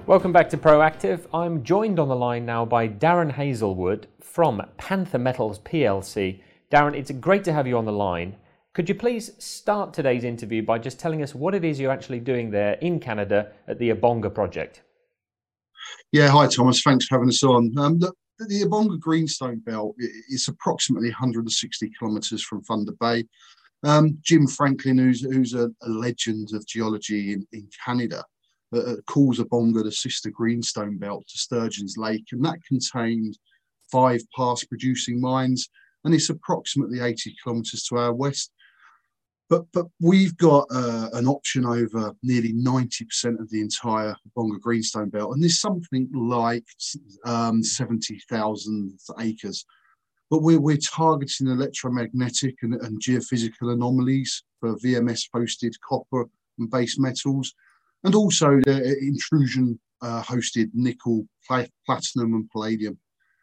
Welcome back to Proactive. I'm joined on the line now by Darren Hazelwood from Panther Metals PLC. Darren, it's great to have you on the line. Could you please start today's interview by just telling us what it is you're actually doing there in Canada at the Abonga project? Yeah, hi Thomas. Thanks for having us on. The Abonga Greenstone Belt is approximately 160 kilometres from Thunder Bay. Jim Franklin, who's a legend of geology in Canada, calls Abonga the sister greenstone belt to Sturgeon's Lake, and that contained 5 past producing mines, and it's approximately 80 kilometres to our west. But we've got an option over nearly 90% of the entire Abonga Greenstone Belt, and there's something like 70,000 acres. But we're targeting electromagnetic and geophysical anomalies for VMS-hosted copper and base metals, and also the intrusion-hosted nickel, platinum, and palladium.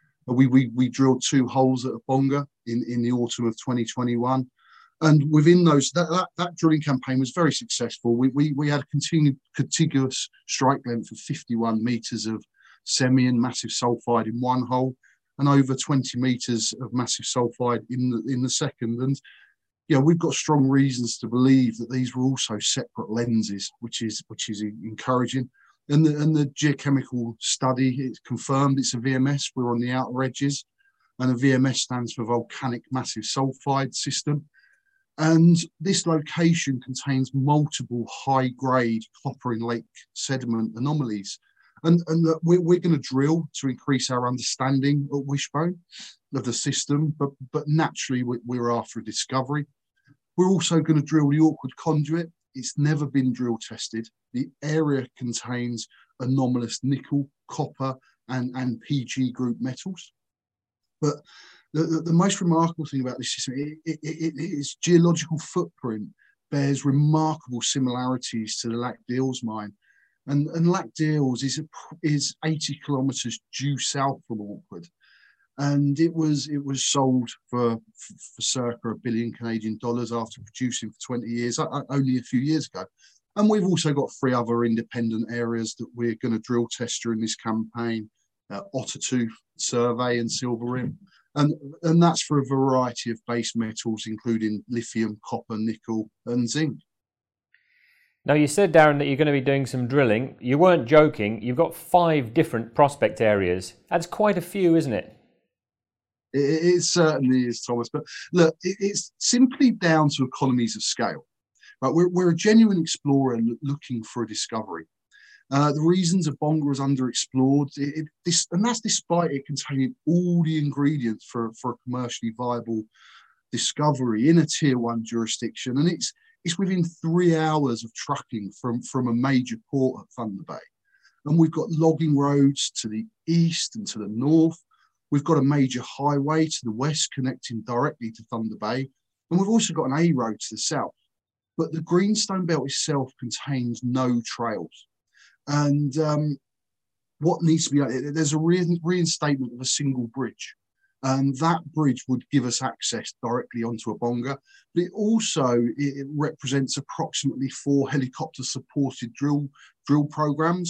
We drilled 2 holes at Abonga in the autumn of 2021. And within those, that drilling campaign was very successful. We had a contiguous strike length of 51 metres of semi and massive sulfide in one hole, and over 20 metres of massive sulfide in the second. And we've got strong reasons to believe that these were also separate lenses, which is encouraging. And the geochemical study, it's confirmed it's a VMS. We're on the outer edges, and a VMS stands for volcanic massive sulfide system. And this location contains multiple high-grade copper in lake sediment anomalies. And we're going to drill to increase our understanding at Wishbone of the system, but naturally we're after a discovery. We're also going to drill the Awkward Conduit. It's never been drill tested. The area contains anomalous nickel, copper, and PG group metals. But the most remarkable thing about this system, its geological footprint bears remarkable similarities to the Lac Deals mine. And Lac Deals is 80 kilometres due south from Awkward. And it was sold for circa $1 billion Canadian after producing for 20 years, only a few years ago. And we've also got 3 other independent areas that we're going to drill test during this campaign, Ottertooth, Survey, and Silver Rim. And that's for a variety of base metals, including lithium, copper, nickel, and zinc. Now, you said, Darren, that you're going to be doing some drilling. You weren't joking. You've got 5 different prospect areas. That's quite a few, isn't it? It certainly is, Thomas. But look, it's simply down to economies of scale. Right? We're a genuine explorer looking for a discovery. The reasons Abonga is underexplored, and that's despite it containing all the ingredients for a commercially viable discovery in a tier 1 jurisdiction, and it's within 3 hours of trucking from a major port at Thunder Bay. And we've got logging roads to the east and to the north. We've got a major highway to the west connecting directly to Thunder Bay, and we've also got an A road to the south. But the Greenstone Belt itself contains no trails. And what needs to be, there's a reinstatement of a single bridge. And that bridge would give us access directly onto Abonga. But it also represents approximately 4 helicopter-supported drill programs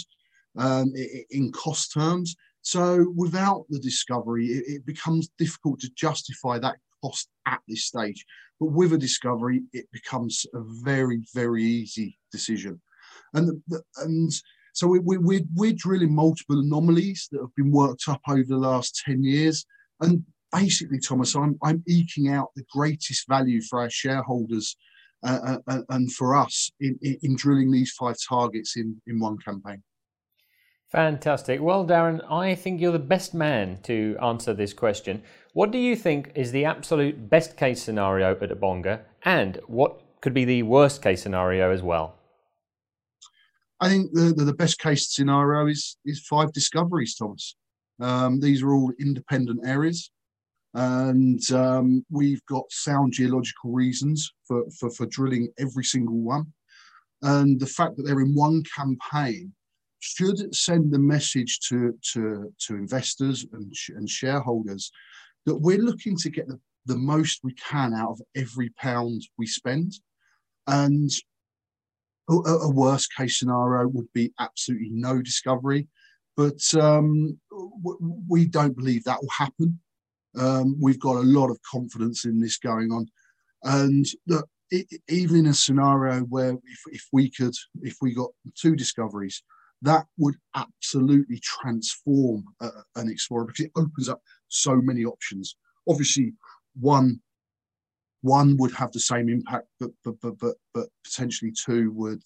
in cost terms. So without the discovery, it becomes difficult to justify that cost at this stage. But with a discovery, it becomes a very, very easy decision. And so we're drilling multiple anomalies that have been worked up over the last 10 years. And basically, Thomas, I'm eking out the greatest value for our shareholders and for us in drilling these 5 targets in one campaign. Fantastic. Well, Darren, I think you're the best man to answer this question. What do you think is the absolute best case scenario at Abonga, and what could be the worst case scenario as well? I think the best case scenario is 5 discoveries, Thomas. These are all independent areas, and we've got sound geological reasons for drilling every single one. And the fact that they're in one campaign should send a message to investors and shareholders that we're looking to get the most we can out of every pound we spend. And A worst case scenario would be absolutely no discovery, but we don't believe that will happen. We've got a lot of confidence in this going on, and look, even in a scenario where if we got 2 discoveries, that would absolutely transform an explorer, because it opens up so many options. Obviously, one would have the same impact, but potentially 2 would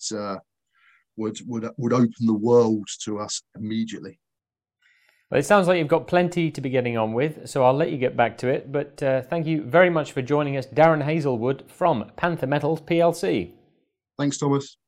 open the world to us immediately. Well, it sounds like you've got plenty to be getting on with, so I'll let you get back to it. But thank you very much for joining us, Darren Hazlewood from Panther Metals plc. Thanks, Thomas.